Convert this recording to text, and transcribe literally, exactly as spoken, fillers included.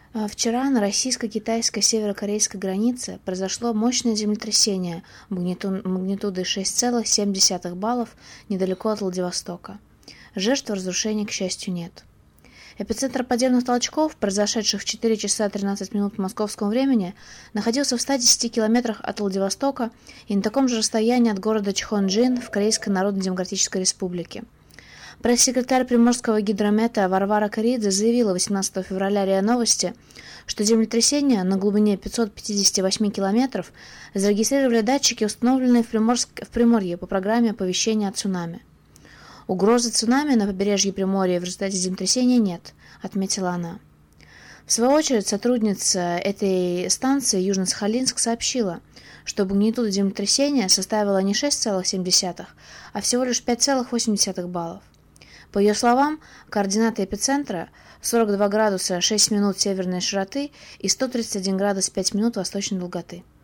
А Вчера на российско-китайской северо-корейской границе произошло мощное землетрясение магниту- магнитудой шесть целых семь десятых баллов недалеко от Владивостока. Жертв и разрушений, к счастью, нет. Эпицентр подземных толчков, произошедших в четыре часа тринадцать минут по московскому времени, находился в ста десяти километрах от Владивостока и на таком же расстоянии от города Чхонджин в Корейской Народно-Демократической Республике. Пресс-секретарь Приморского гидромета Варвара Каридзе заявила восемнадцатого февраля РИА Новости, что землетрясение на глубине пятьсот пятьдесят восемь километров зарегистрировали датчики, установленные в, Приморск... в Приморье по программе оповещения о цунами. Угрозы цунами на побережье Приморья в результате землетрясения нет, отметила она. В свою очередь, сотрудница этой станции Южно-Сахалинск сообщила, что магнитуда землетрясения составила не шесть целых семь десятых, а всего лишь пять целых восемь десятых баллов. По ее словам, координаты эпицентра сорок два градуса шесть минут северной широты и сто тридцать один градус пять минут восточной долготы.